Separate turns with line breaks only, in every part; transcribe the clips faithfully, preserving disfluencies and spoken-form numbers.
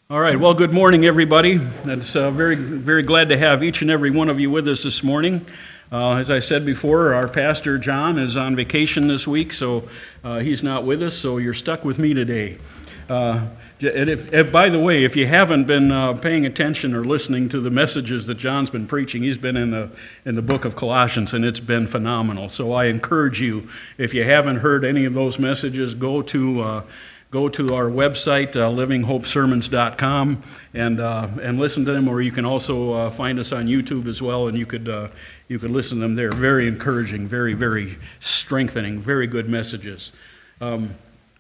All right, well, good morning, everybody. It's uh, very, very glad to have each and every one of you with us this morning. Uh, as I said before, our pastor, John, is on vacation this week, so uh, he's not with us, so you're stuck with me today. Uh, and if, if, by the way, if you haven't been uh, paying attention or listening to the messages that John's been preaching, he's been in the in the book of Colossians, and it's been phenomenal. So I encourage you, if you haven't heard any of those messages, go to uh, Go to our website, uh, living hope sermons dot com, and uh, and listen to them. Or you can also uh, find us on YouTube as well, and you could uh, you could listen to them there. Very encouraging, very very strengthening, very good messages. Um,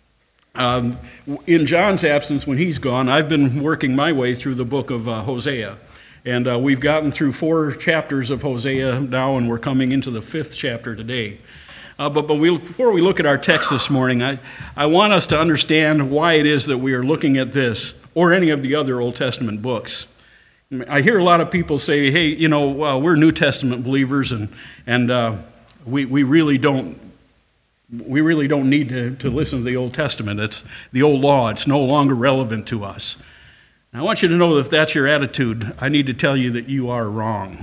um, in John's absence, when he's gone, I've been working my way through the book of uh, Hosea, and uh, we've gotten through four chapters of Hosea now, and we're coming into the fifth chapter today. Uh, but but we, before we look at our text this morning, I, I want us to understand why it is that we are looking at this or any of the other Old Testament books. I hear a lot of people say, hey, you know, well, we're New Testament believers, and and uh, we we really don't we really don't need to, to listen to the Old Testament. It's the old law. It's no longer relevant to us. And I want you to know that if that's your attitude, I need to tell you that you are wrong.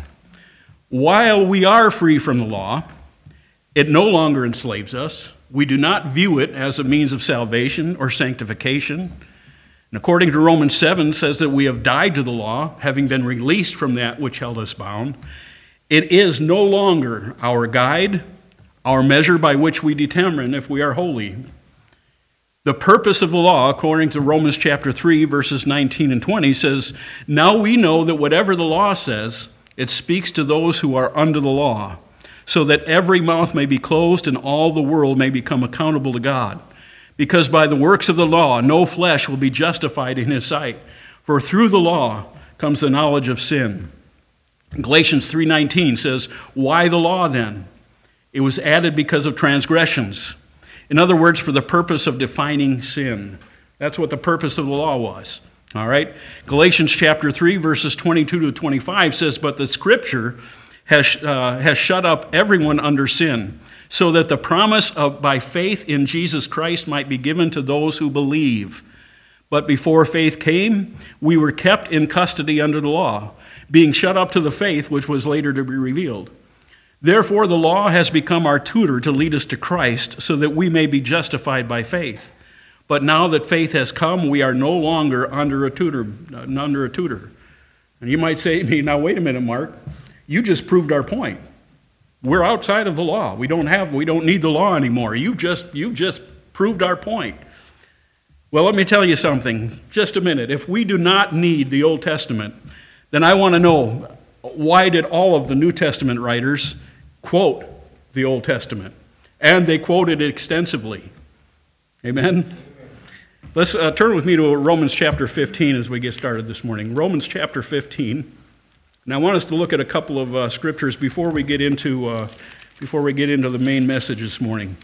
While we are free from the law, it no longer enslaves us. We do not view it as a means of salvation or sanctification. And according to Romans seven, says that we have died to the law, having been released from that which held us bound. It is no longer our guide, our measure by which we determine if we are holy. The purpose of the law, according to Romans chapter three, verses nineteen and twenty, says, now we know that whatever the law says, it speaks to those who are under the law, so that every mouth may be closed and all the world may become accountable to God. Because by the works of the law, no flesh will be justified in his sight, for through the law comes the knowledge of sin. Galatians three nineteen says, why the law then? It was added because of transgressions. In other words, for the purpose of defining sin. That's what the purpose of the law was. All right? Galatians chapter three, verses twenty-two to twenty-five says, but the scripture Has, uh, has shut up everyone under sin, so that the promise of by faith in Jesus Christ might be given to those who believe. But before faith came, we were kept in custody under the law, being shut up to the faith which was later to be revealed. Therefore, the law has become our tutor to lead us to Christ, so that we may be justified by faith. But now that faith has come, we are no longer under a tutor. Under a tutor. And you might say to me, now wait a minute, Mark. You just proved our point. We're outside of the law. We don't have, we don't need the law anymore. You just, you just proved our point. Well, let me tell you something. Just a minute. If we do not need the Old Testament, then I want to know, why did all of the New Testament writers quote the Old Testament? And they quoted it extensively. Amen? Let's uh, turn with me to Romans chapter fifteen as we get started this morning. Romans chapter fifteen. And I want us to look at a couple of uh, scriptures before we get into uh, before we get into the main message this morning.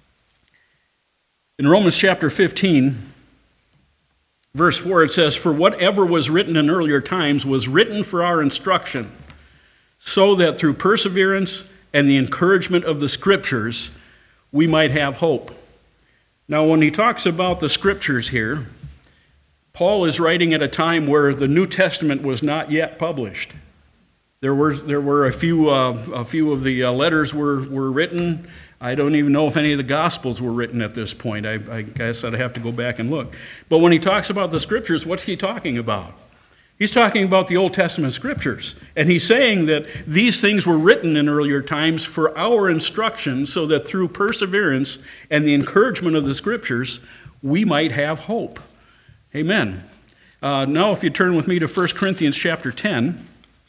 In Romans chapter fifteen, verse four, it says, for whatever was written in earlier times was written for our instruction, so that through perseverance and the encouragement of the scriptures, we might have hope. Now, when he talks about the scriptures here, Paul is writing at a time where the New Testament was not yet published. There were there were a few uh, a few of the uh, letters were were written. I don't even know if any of the Gospels were written at this point. I, I guess I'd have to go back and look. But when he talks about the Scriptures, what's he talking about? He's talking about the Old Testament Scriptures, and he's saying that these things were written in earlier times for our instruction, so that through perseverance and the encouragement of the Scriptures, we might have hope. Amen. Uh, now, if you turn with me to First Corinthians chapter ten.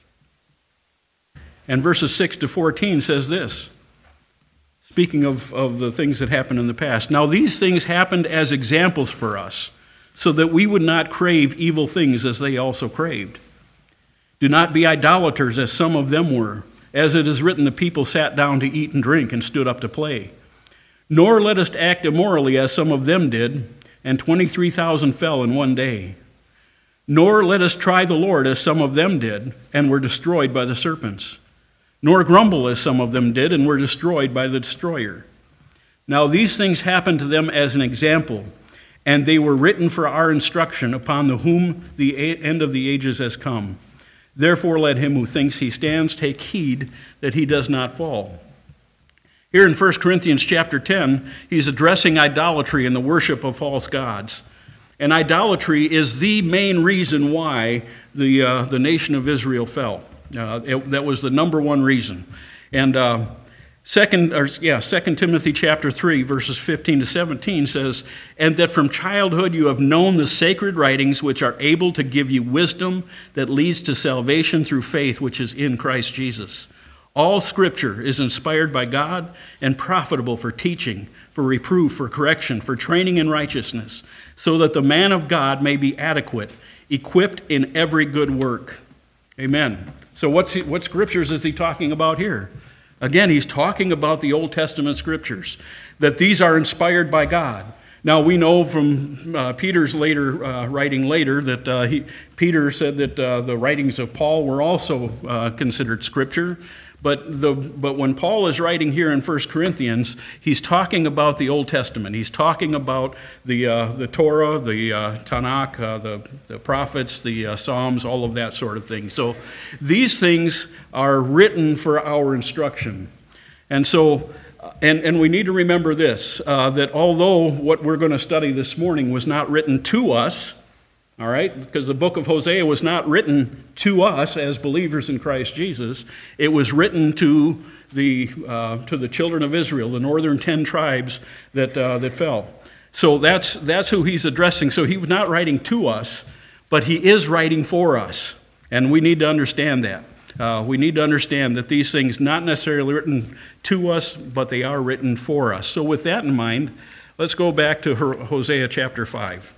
And verses six to fourteen says this, speaking of, of the things that happened in the past. Now these things happened as examples for us, so that we would not crave evil things as they also craved. Do not be idolaters as some of them were. As it is written, the people sat down to eat and drink and stood up to play. Nor let us act immorally as some of them did, and twenty-three thousand fell in one day. Nor let us try the Lord as some of them did, and were destroyed by the serpents. Nor grumble as some of them did, and were destroyed by the destroyer. Now these things happened to them as an example, and they were written for our instruction, upon the whom the end of the ages has come. Therefore let him who thinks he stands take heed that he does not fall. Here in First Corinthians chapter ten, he's addressing idolatry and the worship of false gods. And idolatry is the main reason why the, uh, the nation of Israel fell. Uh, it, that was the number one reason. And uh, second, or, yeah, Second Timothy chapter three, verses fifteen to seventeen says, "And that from childhood you have known the sacred writings, which are able to give you wisdom that leads to salvation through faith, which is in Christ Jesus. All Scripture is inspired by God and profitable for teaching, for reproof, for correction, for training in righteousness, so that the man of God may be adequate, equipped in every good work." Amen. So what's he, what scriptures is he talking about here? Again, he's talking about the Old Testament scriptures, that these are inspired by God. Now, we know from uh, Peter's later uh, writing later that uh, he, Peter said that uh, the writings of Paul were also uh, considered scripture. But the but when Paul is writing here in First Corinthians, he's talking about the Old Testament. He's talking about the uh, the Torah, the uh, Tanakh, uh, the, the prophets, the uh, Psalms, all of that sort of thing. So these things are written for our instruction. And so, and, and we need to remember this, uh, that although what we're going to study this morning was not written to us, all right, because the book of Hosea was not written to us as believers in Christ Jesus. It was written to the uh, to the children of Israel, the northern ten tribes that uh, that fell. So that's that's who he's addressing. So he was not writing to us, but he is writing for us, and we need to understand that. Uh, we need to understand that these things not necessarily written to us, but they are written for us. So with that in mind, let's go back to Hosea chapter five.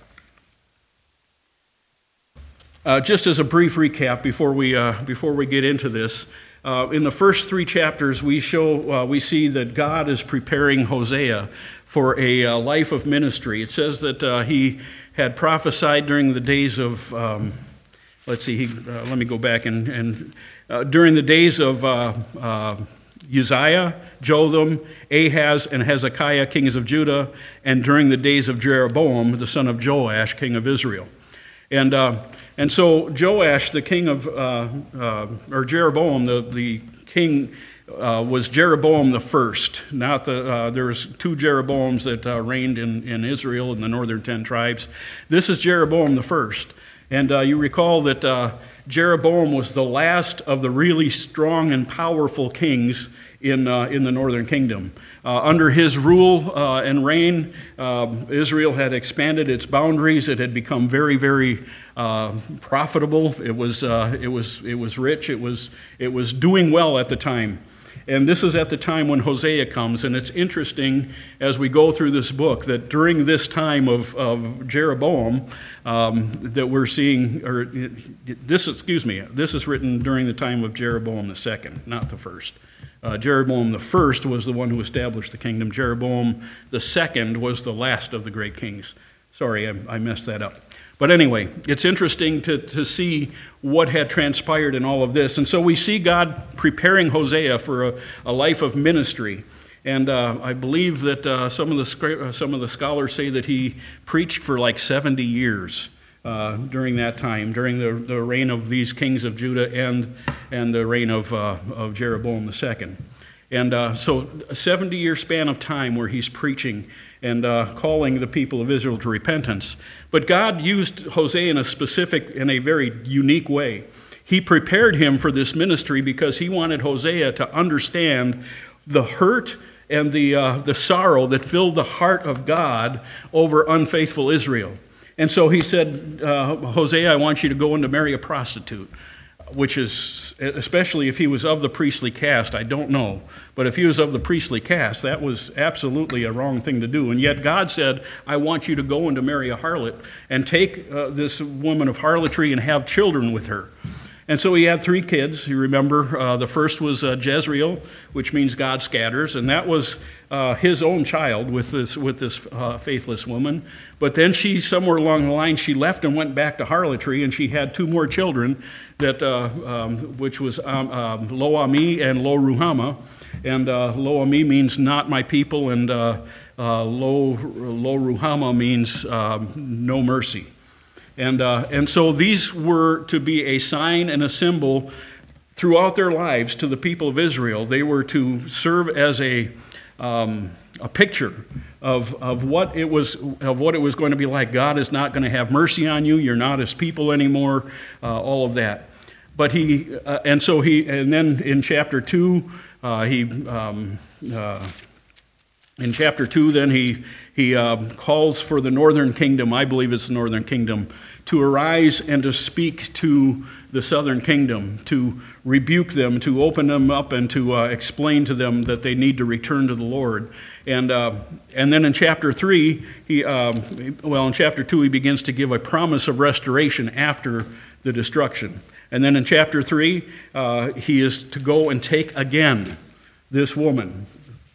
Uh, just as a brief recap before we uh, before we get into this, uh, in the first three chapters we show uh, we see that God is preparing Hosea for a uh, life of ministry. It says that uh, he had prophesied during the days of um, let's see, he, uh, let me go back and, and uh, during the days of uh, uh, Uzziah, Jotham, Ahaz, and Hezekiah, kings of Judah, and during the days of Jeroboam, the son of Joash, king of Israel, and. Uh, And so Joash, the king of, uh, uh, or Jeroboam, the, the king, uh, was Jeroboam the first. Not the, uh, there was two Jeroboams that uh, reigned in, in Israel in the northern ten tribes. This is Jeroboam the first. And uh, you recall that uh, Jeroboam was the last of the really strong and powerful kings in uh, in the northern kingdom. Uh, under his rule uh, and reign, uh, Israel had expanded its boundaries. It had become very, very uh, profitable. It was uh, it was it was rich. It was it was doing well at the time. And this is at the time when Hosea comes. And it's interesting as we go through this book that during this time of, of Jeroboam um, that we're seeing, or this, excuse me, this is written during the time of Jeroboam the second, not the first. Uh, Jeroboam the first was the one who established the kingdom. Jeroboam the second was the last of the great kings. Sorry, I, I messed that up. But anyway, it's interesting to, to see what had transpired in all of this. And so we see God preparing Hosea for a, a life of ministry. And uh, I believe that uh, some of the some of the scholars say that he preached for like seventy years uh, during that time, during the, the reign of these kings of Judah and, and the reign of, uh, of Jeroboam the second. And uh, so a seventy-year span of time where he's preaching and uh, calling the people of Israel to repentance. But God used Hosea in a specific, in a very unique way. He prepared him for this ministry because he wanted Hosea to understand the hurt and the, uh, the sorrow that filled the heart of God over unfaithful Israel. And so he said, uh, Hosea, I want you to go and to marry a prostitute. Which is, especially if he was of the priestly caste, I don't know. But if he was of the priestly caste, that was absolutely a wrong thing to do. And yet God said, I want you to go and to marry a harlot and take uh, this woman of harlotry and have children with her. And so he had three kids. You remember, uh, the first was uh, Jezreel, which means God scatters, and that was uh, his own child with this with this uh, faithless woman. But then she, somewhere along the line, she left and went back to harlotry, and she had two more children, that uh, um, which was um, um, Lo Ami and Lo Ruhamah. And uh, Lo Ami means not my people, and uh, uh, lo, lo ruhama means um, no mercy. And, uh, and so these were to be a sign and a symbol throughout their lives to the people of Israel. They were to serve as a, um, a picture of, of, what it was, of what it was going to be like. God is not going to have mercy on you. You're not his people anymore, uh, all of that. But he, uh, and so he, and then in chapter two, uh, he, um, uh, in chapter two, then he, he um, calls for the northern kingdom, I believe it's the northern kingdom, to arise and to speak to the southern kingdom, to rebuke them, to open them up, and to uh, explain to them that they need to return to the Lord. And uh, and then in chapter three, he um, well, in chapter two, he begins to give a promise of restoration after the destruction. And then in chapter three, uh, he is to go and take again this woman,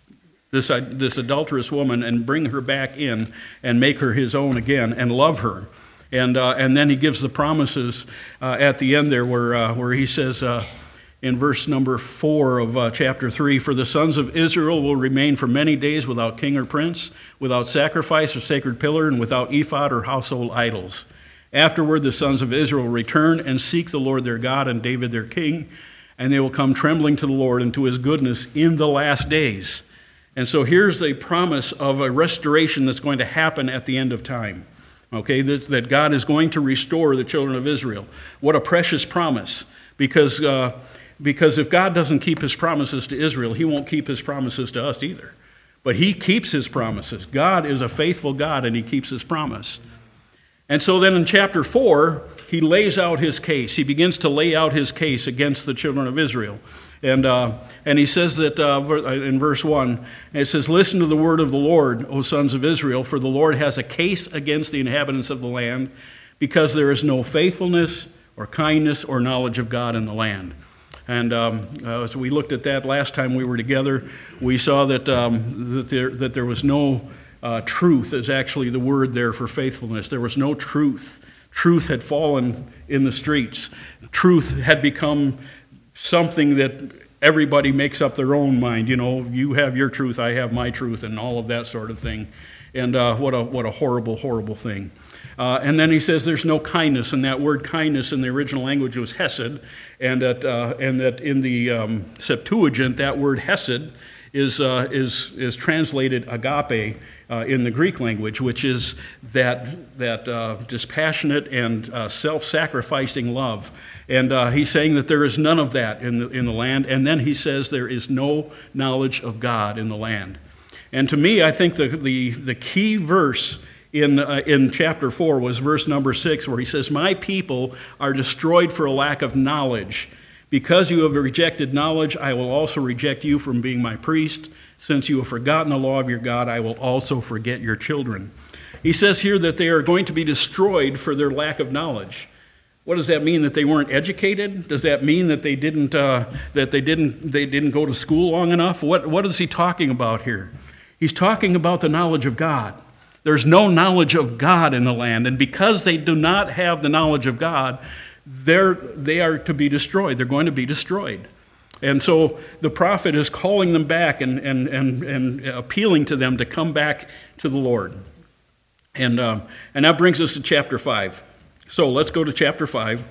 this uh, this adulterous woman, and bring her back in and make her his own again and love her. And uh, and then he gives the promises uh, at the end there where, uh, where he says uh, in verse number four of uh, chapter three, "For the sons of Israel will remain for many days without king or prince, without sacrifice or sacred pillar, and without ephod or household idols. Afterward the sons of Israel will return and seek the Lord their God and David their king, and they will come trembling to the Lord and to his goodness in the last days." And so here's a promise of a restoration that's going to happen at the end of time. Okay, that, that God is going to restore the children of Israel. What a precious promise. Because, uh, because if God doesn't keep his promises to Israel, he won't keep his promises to us either. But he keeps his promises. God is a faithful God, and he keeps his promise. And so then in chapter four, he lays out his case. He begins to lay out his case against the children of Israel. And uh, and he says that uh, in verse one, it says, "Listen to the word of the Lord, O sons of Israel, for the Lord has a case against the inhabitants of the land, because there is no faithfulness or kindness or knowledge of God in the land." And um, uh, as we looked at that last time we were together, we saw that um, that there that there was no uh, truth is actually the word there for faithfulness. There was no truth. Truth had fallen in the streets. Truth had become something that everybody makes up their own mind. You know, you have your truth, I have my truth, and all of that sort of thing. And uh, what a what a horrible, horrible thing. Uh, and then he says there's no kindness, and that word kindness in the original language was hesed, and that uh, and that in the um, Septuagint that word hesed is uh, is is translated agape uh, in the Greek language, which is that that uh, dispassionate and uh, self-sacrificing love. And uh, he's saying that there is none of that in the in the land. And then he says there is no knowledge of God in the land. And to me, I think the the, the key verse in uh, in chapter four was verse number six, where he says, "My people are destroyed for a lack of knowledge. Because you have rejected knowledge, I will also reject you from being my priest. Since you have forgotten the law of your God, I will also forget your children." He says here that they are going to be destroyed for their lack of knowledge. What does that mean? That they weren't educated? Does that mean that they didn't uh, that they didn't they didn't go to school long enough? What what is he talking about here? He's talking about the knowledge of God. There's no knowledge of God in the land, and because they do not have the knowledge of God, they're they are to be destroyed. They're going to be destroyed. And so the prophet is calling them back and and and, and appealing to them to come back to the Lord. And uh, and that brings us to chapter five. So let's go to chapter five.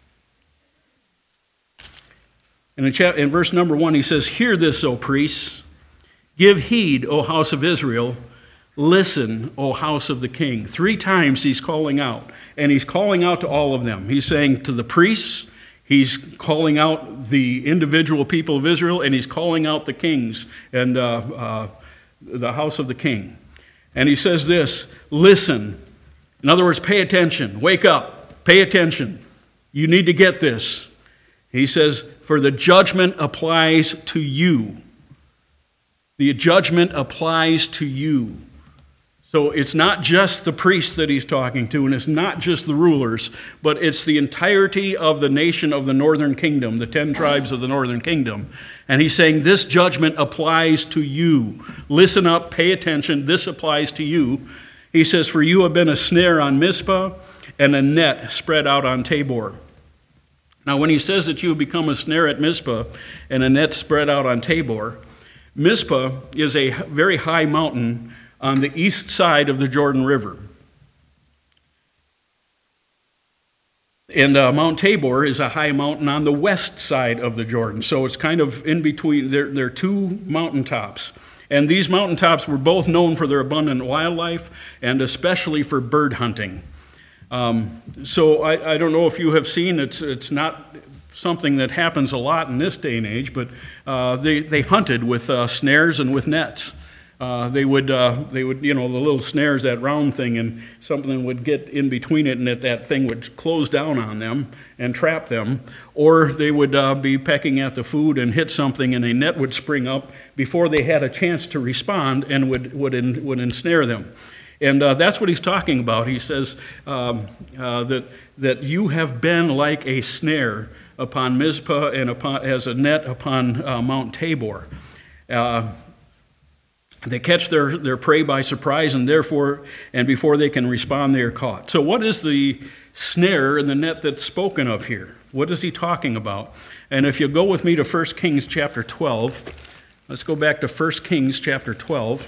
And in, cha- in verse number one, he says, "Hear this, O priests. Give heed, O house of Israel. Listen, O house of the king." Three times he's calling out. And he's calling out to all of them. He's saying to the priests, he's calling out the individual people of Israel, and he's calling out the kings and uh, uh, the house of the king. And he says this, "Listen." In other words, pay attention. Wake up. Pay attention. You need to get this. He says, "For the judgment applies to you." The judgment applies to you. So it's not just the priests that he's talking to, and it's not just the rulers, but it's the entirety of the nation of the northern kingdom, the ten tribes of the northern kingdom. And he's saying this judgment applies to you. Listen up, pay attention, this applies to you. He says, "For you have been a snare on Mizpah and a net spread out on Tabor." Now when he says that you have become a snare at Mizpah and a net spread out on Tabor, Mizpah is a very high mountain on the east side of the Jordan River. And uh, Mount Tabor is a high mountain on the west side of the Jordan. So it's kind of in between. There, there are two mountaintops. And these mountaintops were both known for their abundant wildlife and especially for bird hunting. Um, so I, I don't know if you have seen, it's, it's not something that happens a lot in this day and age, but uh, they, they hunted with uh, snares and with nets. Uh, they would, uh, they would, you know, the little snares, that round thing, and something would get in between it, and that, that thing would close down on them and trap them. Or they would uh, be pecking at the food and hit something, and a net would spring up before they had a chance to respond and would, would, en, would ensnare them. And uh, that's what he's talking about. He says um, uh, that, that you have been like a snare upon Mizpah and upon, as a net upon uh, Mount Tabor. Uh, They catch their, their prey by surprise, and therefore, and before they can respond, they are caught. So what is the snare and the net that's spoken of here? What is he talking about? And if you go with me to First Kings chapter twelve, let's go back to First Kings chapter twelve.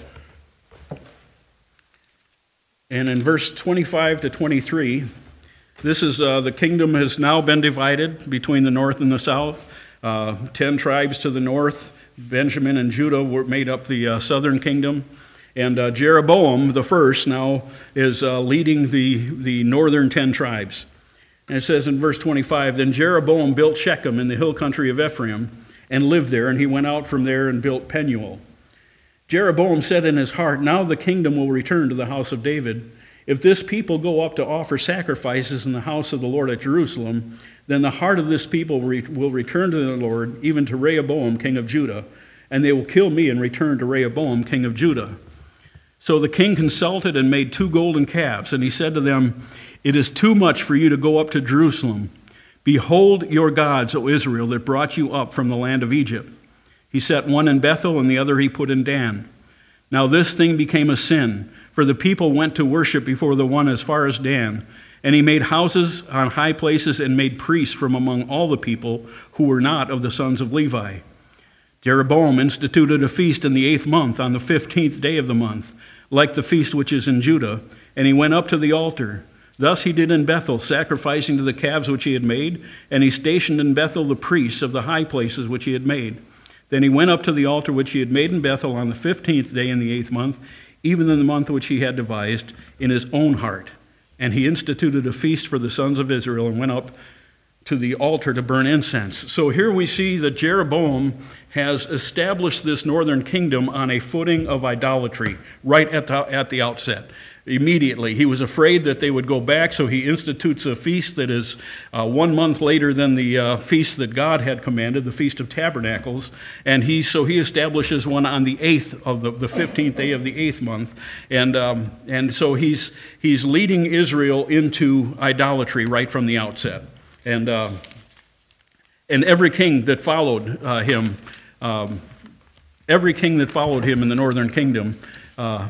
And in verse twenty-five to twenty-three, this is uh, the kingdom has now been divided between the north and the south. Uh, ten tribes to the north. Benjamin and Judah were made up the uh, southern kingdom, and uh, Jeroboam the first now is uh, leading the, the northern ten tribes. And it says in verse twenty-five, then Jeroboam built Shechem in the hill country of Ephraim and lived there, and he went out from there and built Penuel. Jeroboam said in his heart, now the kingdom will return to the house of David. If this people go up to offer sacrifices in the house of the Lord at Jerusalem, then the heart of this people will return to the Lord, even to Rehoboam, king of Judah, and they will kill me and return to Rehoboam, king of Judah. So the king consulted and made two golden calves, and he said to them, it is too much for you to go up to Jerusalem. Behold your gods, O Israel, that brought you up from the land of Egypt. He set one in Bethel, and the other he put in Dan. Now this thing became a sin, for the people went to worship before the one as far as Dan. And he made houses on high places and made priests from among all the people who were not of the sons of Levi. Jeroboam instituted a feast in the eighth month, on the fifteenth day of the month, like the feast which is in Judah, and he went up to the altar. Thus he did in Bethel, sacrificing to the calves which he had made, and he stationed in Bethel the priests of the high places which he had made. Then he went up to the altar which he had made in Bethel on the fifteenth day in the eighth month, even in the month which he had devised in his own heart. And he instituted a feast for the sons of Israel and went up to the altar to burn incense. So here we see that Jeroboam has established this northern kingdom on a footing of idolatry right at the, at the outset. Immediately, he was afraid that they would go back, so he institutes a feast that is uh, one month later than the uh, feast that God had commanded, the Feast of Tabernacles. And he so he establishes one on the eighth of the, the fifteenth day of the eighth month. And um, and so he's he's leading Israel into idolatry right from the outset. And uh, and every king that followed uh, him, um, every king that followed him in the northern kingdom, uh,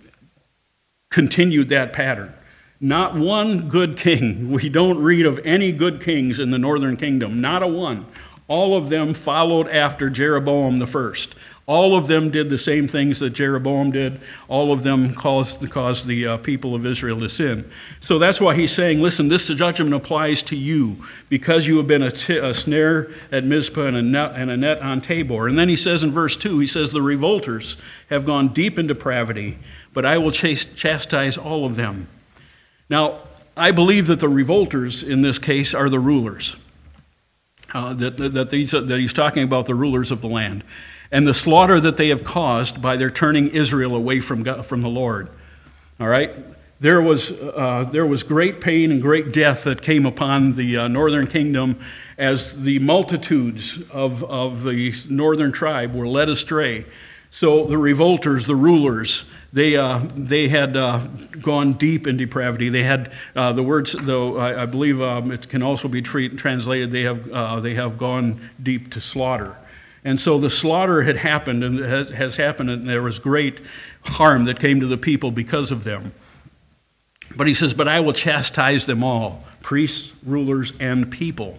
continued that pattern. Not one good king. We don't read of any good kings in the northern kingdom. Not a one. All of them followed after Jeroboam the first. All of them did the same things that Jeroboam did. All of them caused, caused the uh, people of Israel to sin. So that's why he's saying, listen, this judgment applies to you because you have been a, t- a snare at Mizpah and a, net, and a net on Tabor. And then he says in verse two, he says, the revolters have gone deep in depravity, but I will chase, chastise all of them. Now, I believe that the revolters in this case are the rulers. Uh, that, that, these, that he's talking about the rulers of the land. And the slaughter that they have caused by their turning Israel away from God, from the Lord. All right? There was, uh, there was great pain and great death that came upon the uh, northern kingdom as the multitudes of, of the northern tribe were led astray. So the revolters, the rulers, they uh, they had uh, gone deep in depravity. They had uh, the words, though I, I believe um, it can also be treat, translated. They have uh, they have gone deep to slaughter, and so the slaughter had happened and has, has happened, and there was great harm that came to the people because of them. But he says, "But I will chastise them all, priests, rulers, and people."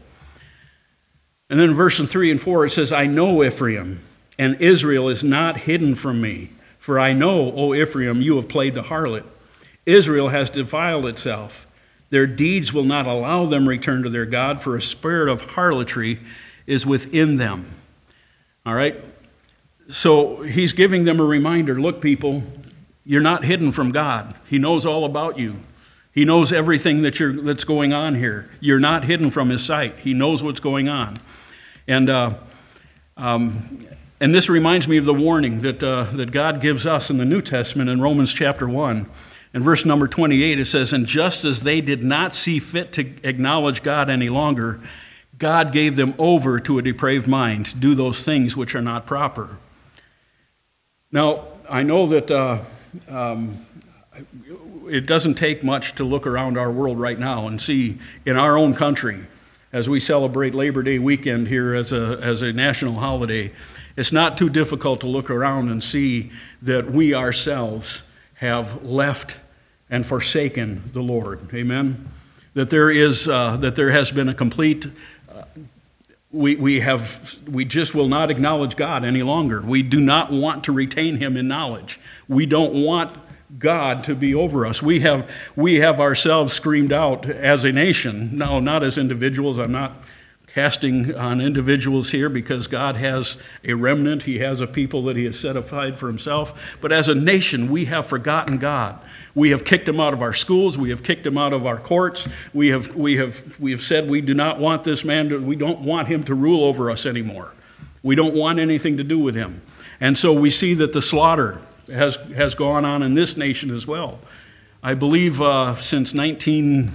And then in verse three and four it says, "I know Ephraim, and Israel is not hidden from me. For I know, O Ephraim, you have played the harlot. Israel has defiled itself. Their deeds will not allow them return to their God, for a spirit of harlotry is within them. All right? So he's giving them a reminder. Look, people, you're not hidden from God. He knows all about you. He knows everything that you're, that's going on here. You're not hidden from his sight. He knows what's going on. And uh, um, and this reminds me of the warning that uh, that God gives us in the New Testament in Romans chapter one. In verse number twenty-eight, it says, "And just as they did not see fit to acknowledge God any longer, God gave them over to a depraved mind to do those things which are not proper." Now, I know that uh, um, it doesn't take much to look around our world right now and see in our own country, as we celebrate Labor Day weekend here as a, as a national holiday, it's not too difficult to look around and see that we ourselves have left and forsaken the Lord. Amen? That there is, uh, that there has been a complete uh, We, we have we just will not acknowledge God any longer. We do not want to retain him in knowledge. We don't want God to be over us. We have we have ourselves screamed out as a nation. No, not as individuals. I'm not casting on individuals here, because God has a remnant. He has a people that he has set aside for himself. But as a nation, we have forgotten God. We have kicked him out of our schools. We have kicked him out of our courts. We have we have we have said we do not want this man to, we don't want him to rule over us anymore. We don't want anything to do with him. And so we see that the slaughter has has gone on in this nation as well. I believe uh, since nineteen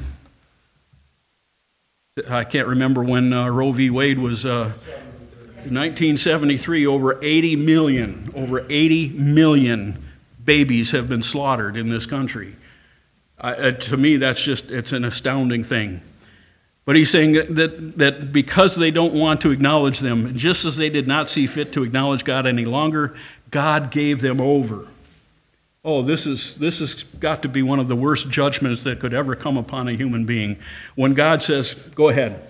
I can't remember when uh, Roe v. Wade was uh, nineteen seventy-three, over eighty million, over eighty million babies have been slaughtered in this country. Uh, to me, that's just, it's an astounding thing. But he's saying that, that because they don't want to acknowledge them, just as they did not see fit to acknowledge God any longer, God gave them over. Oh, this is this has got to be one of the worst judgments that could ever come upon a human being. When God says, go ahead,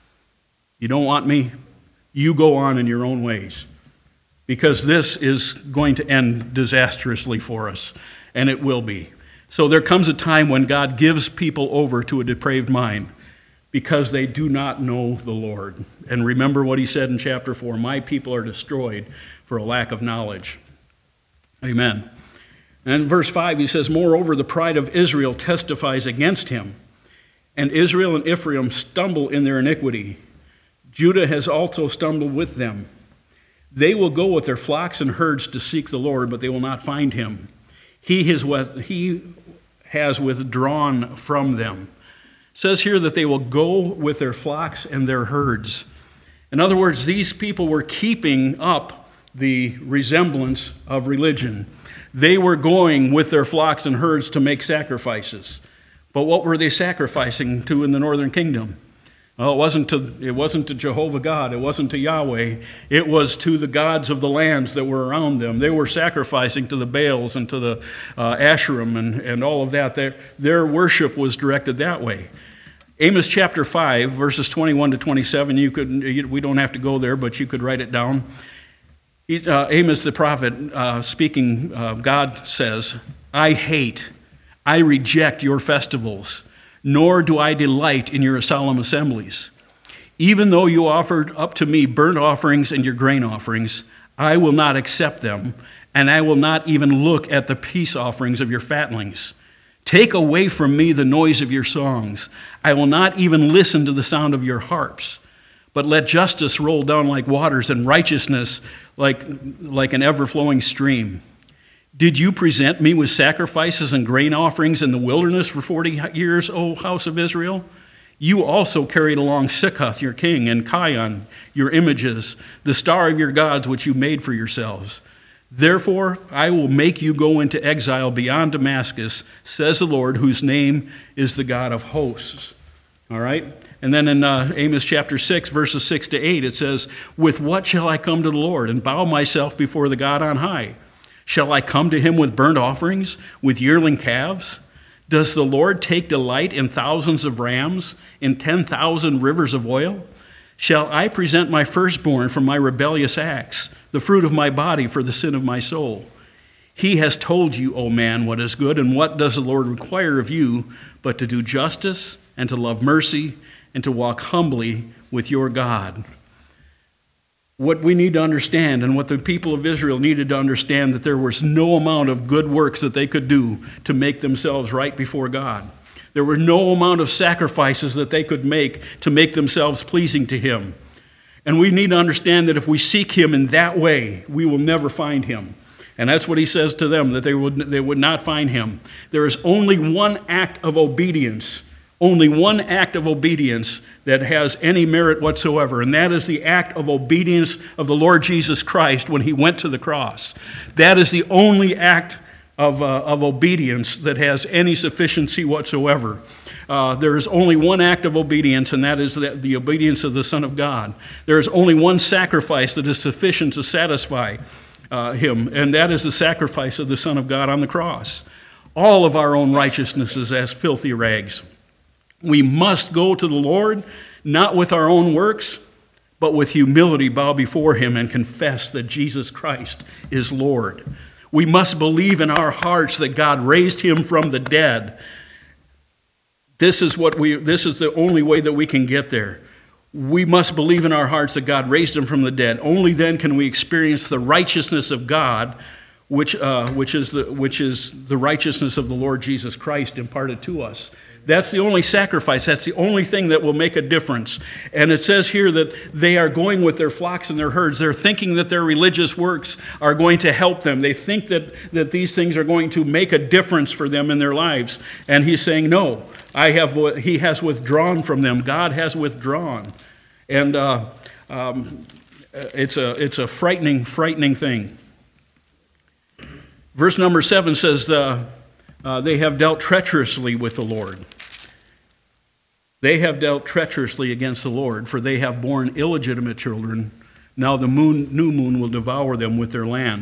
you don't want me, you go on in your own ways. Because this is going to end disastrously for us, and it will be. So there comes a time when God gives people over to a depraved mind because they do not know the Lord. And remember what he said in chapter four, my people are destroyed for a lack of knowledge. Amen. And in verse five, he says, moreover, the pride of Israel testifies against him, and Israel and Ephraim stumble in their iniquity. Judah has also stumbled with them. They will go with their flocks and herds to seek the Lord, but they will not find him. He has, he has withdrawn from them. It says here that they will go with their flocks and their herds. In other words, these people were keeping up the resemblance of religion. They were going with their flocks and herds to make sacrifices. But what were they sacrificing to in the northern kingdom? Well, it wasn't to it wasn't to Jehovah God. It wasn't to Yahweh. It was to the gods of the lands that were around them. They were sacrificing to the Baals and to the uh, Asherim and, and all of that. Their, their worship was directed that way. Amos chapter five, verses twenty-one to twenty-seven, you could, you, we don't have to go there, but you could write it down. He, uh, Amos the prophet, uh, speaking, uh, God says, I hate, I reject your festivals, nor do I delight in your solemn assemblies. Even though you offered up to me burnt offerings and your grain offerings, I will not accept them, and I will not even look at the peace offerings of your fatlings. Take away from me the noise of your songs. I will not even listen to the sound of your harps. But let justice roll down like waters and righteousness like, like an ever-flowing stream. Did you present me with sacrifices and grain offerings in the wilderness for forty years, O house of Israel? You also carried along Sikkoth, your king, and Kion, your images, the star of your gods which you made for yourselves. Therefore, I will make you go into exile beyond Damascus, says the Lord, whose name is the God of hosts. All right? And then in uh, Amos chapter six, verses six to eight, it says, with what shall I come to the Lord and bow myself before the God on high? Shall I come to him with burnt offerings, with yearling calves? Does the Lord take delight in thousands of rams, in ten thousand rivers of oil? Shall I present my firstborn for my rebellious acts, the fruit of my body for the sin of my soul? He has told you, O man, what is good, and what does the Lord require of you but to do justice and to love mercy and to walk humbly with your God. What we need to understand, and what the people of Israel needed to understand, that there was no amount of good works that they could do to make themselves right before God. There were no amount of sacrifices that they could make to make themselves pleasing to him. And we need to understand that if we seek him in that way, we will never find him. And that's what he says to them, that they would, they would not find him. There is only one act of obedience, only one act of obedience that has any merit whatsoever, and that is the act of obedience of the Lord Jesus Christ when he went to the cross. That is the only act of, uh, of obedience that has any sufficiency whatsoever. Uh, there is only one act of obedience, and that is the, the obedience of the Son of God. There is only one sacrifice that is sufficient to satisfy uh, him, and that is the sacrifice of the Son of God on the cross. All of our own righteousness is as filthy rags. We must go to the Lord, not with our own works, but with humility bow before him and confess that Jesus Christ is Lord. We must believe in our hearts that God raised him from the dead. This is what we this is the only way that we can get there. We must believe in our hearts that God raised him from the dead. Only then can we experience the righteousness of God, which uh, which is the which is the righteousness of the Lord Jesus Christ imparted to us. That's the only sacrifice. That's the only thing that will make a difference. And it says here that they are going with their flocks and their herds. They're thinking that their religious works are going to help them. They think that, that these things are going to make a difference for them in their lives. And he's saying, no, I have. He has withdrawn from them. God has withdrawn. And uh, um, it's a it's a frightening, frightening thing. Verse number seven says, uh, uh, they have dealt treacherously with the Lord. They have dealt treacherously against the Lord, for they have borne illegitimate children. Now the moon, new moon will devour them with their land.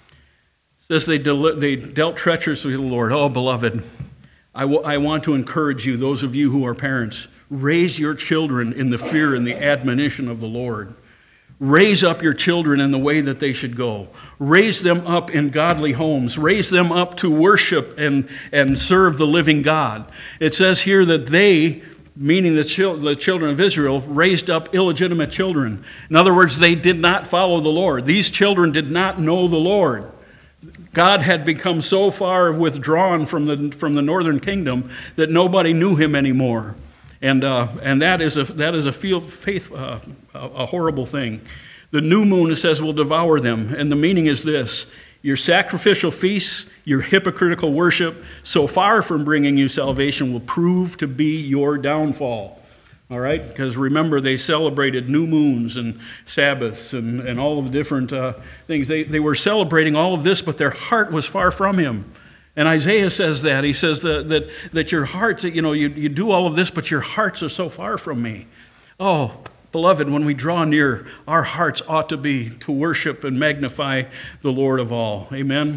It says they, del- they dealt treacherously with the Lord. Oh, beloved, I, w- I want to encourage you, those of you who are parents, raise your children in the fear and the admonition of the Lord. Raise up your children in the way that they should go. Raise them up in godly homes. Raise them up to worship and, and serve the living God. It says here that they, meaning the, chil- the children of Israel, raised up illegitimate children. In other words, they did not follow the Lord. These children did not know the Lord. God had become so far withdrawn from the, from the northern kingdom that nobody knew him anymore. And uh, and that is a that is a field faith uh, a horrible thing. The new moon, it says, will devour them, and the meaning is this: your sacrificial feasts, your hypocritical worship, so far from bringing you salvation, will prove to be your downfall. All right, because remember, they celebrated new moons and Sabbaths and, and all of the different uh, things. They they were celebrating all of this, but their heart was far from him. And Isaiah says that. He says that that, that your hearts, you know, you, you do all of this, but your hearts are so far from me. Oh, beloved, when we draw near, our hearts ought to be to worship and magnify the Lord of all. Amen?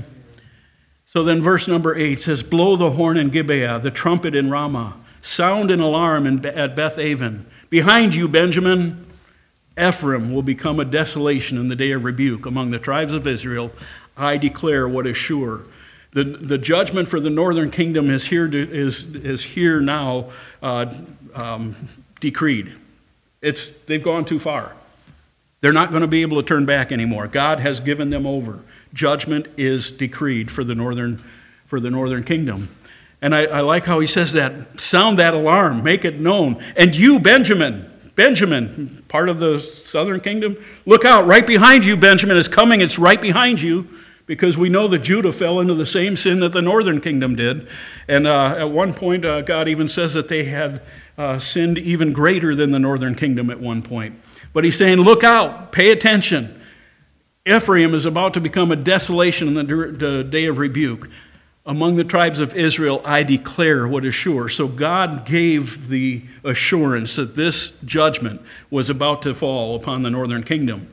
So then verse number eight says, blow the horn in Gibeah, the trumpet in Ramah, sound an alarm in, at Beth-aven. Behind you, Benjamin, Ephraim will become a desolation in the day of rebuke. Among the tribes of Israel, I declare what is sure. The, the judgment for the northern kingdom is here to, is, is here now uh, um, decreed. It's, they've gone too far. They're not going to be able to turn back anymore. God has given them over. Judgment is decreed for the northern, for the northern kingdom. And I, I like how he says that. Sound that alarm. Make it known. And you, Benjamin, Benjamin, part of the southern kingdom, look out. Right behind you, Benjamin is coming. It's right behind you. Because we know that Judah fell into the same sin that the northern kingdom did. And uh, at one point, uh, God even says that they had uh, sinned even greater than the northern kingdom at one point. But he's saying, look out, pay attention. Ephraim is about to become a desolation in the, the day of rebuke. Among the tribes of Israel, I declare what is sure. So God gave the assurance that this judgment was about to fall upon the northern kingdom.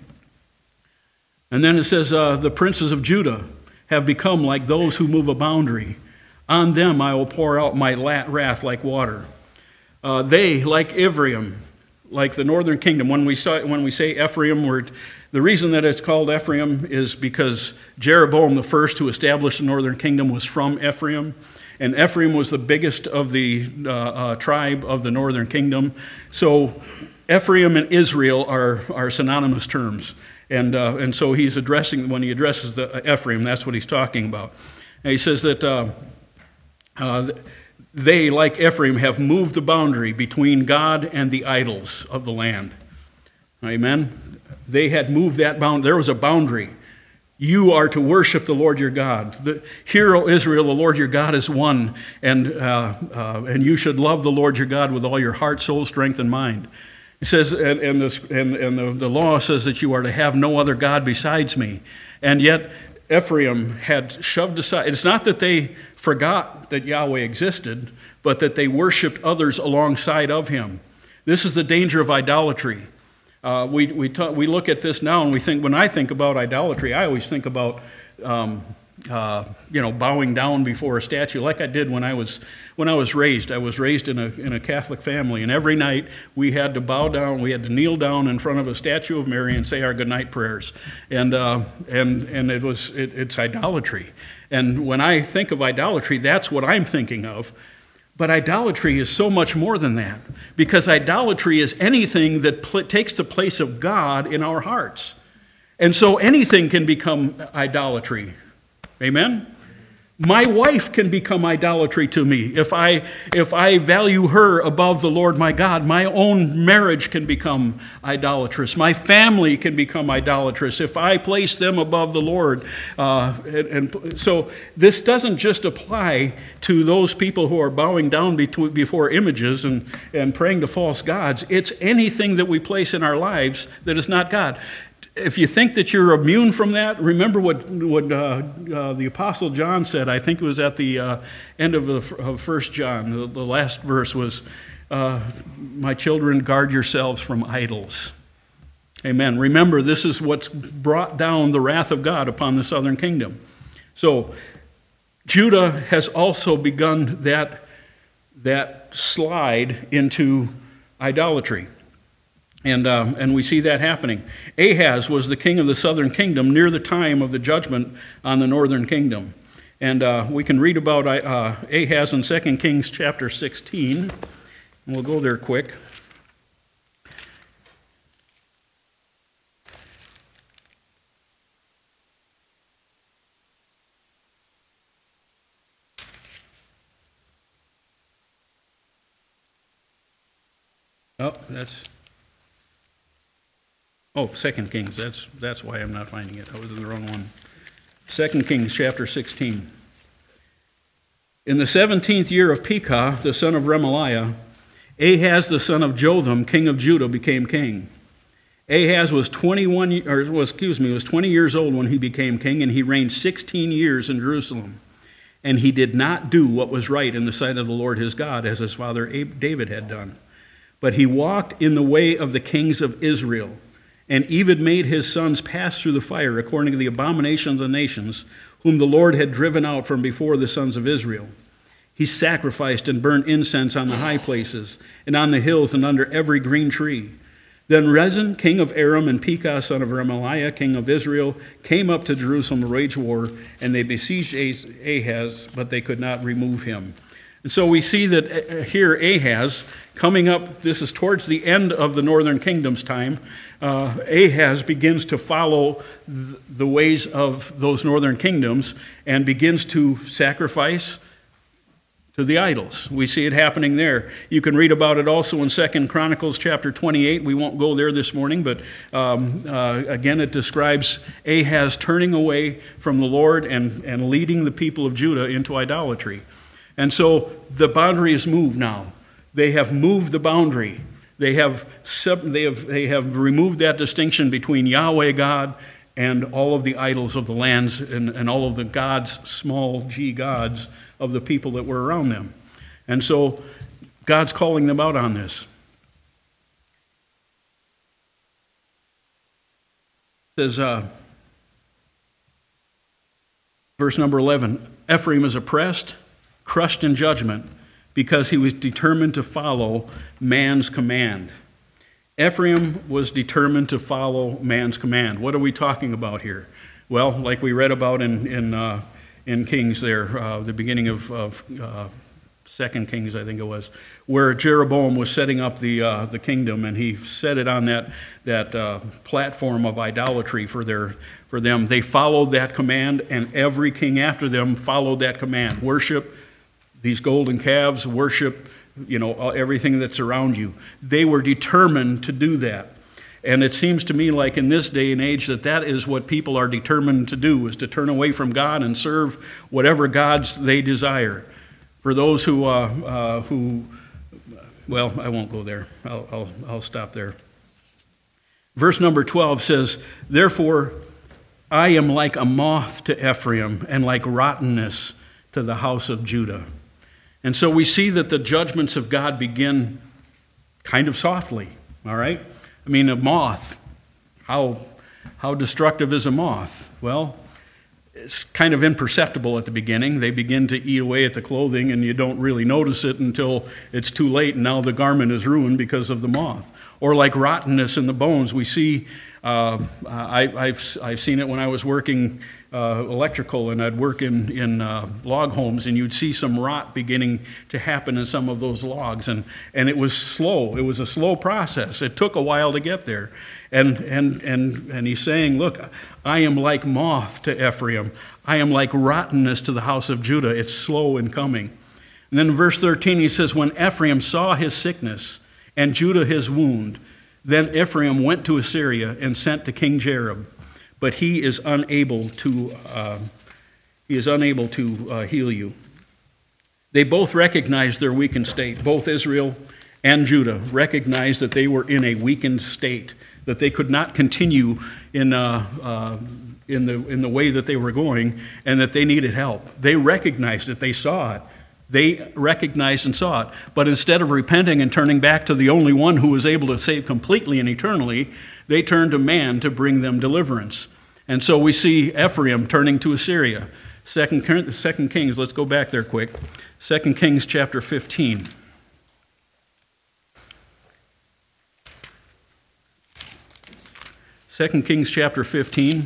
And then it says, uh, the princes of Judah have become like those who move a boundary. On them I will pour out my wrath like water. Uh, they, like Ephraim, like the northern kingdom. When we saw, when we say Ephraim, we're, the reason that it's called Ephraim is because Jeroboam the first, who established the northern kingdom, was from Ephraim. And Ephraim was the biggest of the uh, uh, tribe of the northern kingdom. So Ephraim and Israel are, are synonymous terms. And, uh, and so he's addressing, when he addresses the uh, Ephraim, that's what he's talking about. And he says that uh, uh, they, like Ephraim, have moved the boundary between God and the idols of the land. Amen? They had moved that boundary. There was a boundary. You are to worship the Lord your God. The, Hear, O Israel, the Lord your God is one, and, uh, uh, and you should love the Lord your God with all your heart, soul, strength, and mind. It says, and, and, this, and, and the, the law says that you are to have no other God besides me. And yet Ephraim had shoved aside. It's not that they forgot that Yahweh existed, but that they worshiped others alongside of him. This is the danger of idolatry. Uh, we we, ta- we look at this now and we think, when I think about idolatry, I always think about um, uh, you know, bowing down before a statue, like I did when I was when I was raised. I was raised in a in a Catholic family, and every night we had to bow down, we had to kneel down in front of a statue of Mary and say our goodnight prayers, and uh, and and it was it, it's idolatry. And when I think of idolatry, that's what I'm thinking of. But idolatry is so much more than that, because idolatry is anything that pl- takes the place of God in our hearts. And so anything can become idolatry. Amen? My wife can become idolatry to me. If I, if I value her above the Lord my God, my own marriage can become idolatrous. My family can become idolatrous if I place them above the Lord. Uh, and, and so this doesn't just apply to those people who are bowing down before images and, and praying to false gods. It's anything that we place in our lives that is not God. If you think that you're immune from that, remember what, what uh, uh, the Apostle John said. I think it was at the uh, end of, the, of First John. The, the last verse was, uh, my children, guard yourselves from idols. Amen. Remember, this is what's brought down the wrath of God upon the southern kingdom. So Judah has also begun that, that slide into idolatry. And, um, and we see that happening. Ahaz was the king of the southern kingdom near the time of the judgment on the northern kingdom. And uh, we can read about uh, Ahaz in Second Kings chapter sixteen. And we'll go there quick. Oh, that's... Oh, Second Kings, that's that's why I'm not finding it. I was in the wrong one. Second Kings chapter sixteen. In the seventeenth year of Pekah, the son of Remaliah, Ahaz the son of Jotham, king of Judah, became king. Ahaz was twenty-one, or was, excuse me, was twenty years old when he became king, and he reigned sixteen years in Jerusalem. And he did not do what was right in the sight of the Lord his God, as his father David had done. But he walked in the way of the kings of Israel, and even made his sons pass through the fire according to the abominations of the nations, whom the Lord had driven out from before the sons of Israel. He sacrificed and burned incense on the high places, and on the hills, and under every green tree. Then Rezin, king of Aram, and Pekah, son of Remaliah, king of Israel, came up to Jerusalem to wage war, and they besieged Ahaz, but they could not remove him. And so we see that here Ahaz, coming up, this is towards the end of the northern kingdom's time, uh, Ahaz begins to follow th- the ways of those northern kingdoms and begins to sacrifice to the idols. We see it happening there. You can read about it also in Second Chronicles chapter twenty-eight. We won't go there this morning, but um, uh, again it describes Ahaz turning away from the Lord and, and leading the people of Judah into idolatry. And so the boundary is moved now. They have moved the boundary. They have, they have, they have removed that distinction between Yahweh God and all of the idols of the lands and, and all of the gods, small g gods, of the people that were around them. And so God's calling them out on this. It says, uh, verse number eleven, Ephraim is oppressed, crushed in judgment, because he was determined to follow man's command. Ephraim was determined to follow man's command. What are we talking about here? Well, like we read about in in, uh, in Kings there, uh, the beginning of, of uh, Second Kings, I think it was, where Jeroboam was setting up the uh, the kingdom, and he set it on that that uh, platform of idolatry for their for them. They followed that command, and every king after them followed that command. Worship these golden calves, worship, you know, everything that's around you. They were determined to do that. And it seems to me like in this day and age that that is what people are determined to do, is to turn away from God and serve whatever gods they desire. For those who, uh, uh, who, well, I won't go there. I'll, I'll, I'll stop there. Verse number twelve says, "Therefore I am like a moth to Ephraim and like rottenness to the house of Judah." And so we see that the judgments of God begin kind of softly, all right? I mean, a moth, how, how destructive is a moth? Well, it's kind of imperceptible at the beginning. They begin to eat away at the clothing, and you don't really notice it until it's too late, and now the garment is ruined because of the moth. Or like rottenness in the bones. We see, uh, I, I've, I've seen it when I was working uh, electrical, and I'd work in, in uh, log homes, and you'd see some rot beginning to happen in some of those logs. And, and it was slow. It was a slow process. It took a while to get there. And, and, and, and he's saying, look, I am like moth to Ephraim. I am like rottenness to the house of Judah. It's slow in coming. And then in verse thirteen, he says, "When Ephraim saw his sickness and Judah his wound, then Ephraim went to Assyria and sent to King Jareb, but he is unable to uh, he is unable to uh, heal you." They both recognized their weakened state. Both Israel and Judah recognized that they were in a weakened state, that they could not continue in uh, uh, in the in the way that they were going, and that they needed help. They recognized it. They saw it. They recognized and saw it. But instead of repenting and turning back to the only one who was able to save completely and eternally, they turned to man to bring them deliverance. And so we see Ephraim turning to Assyria. Second, Second Kings, let's go back there quick. Second Kings chapter fifteen. Second Kings chapter fifteen.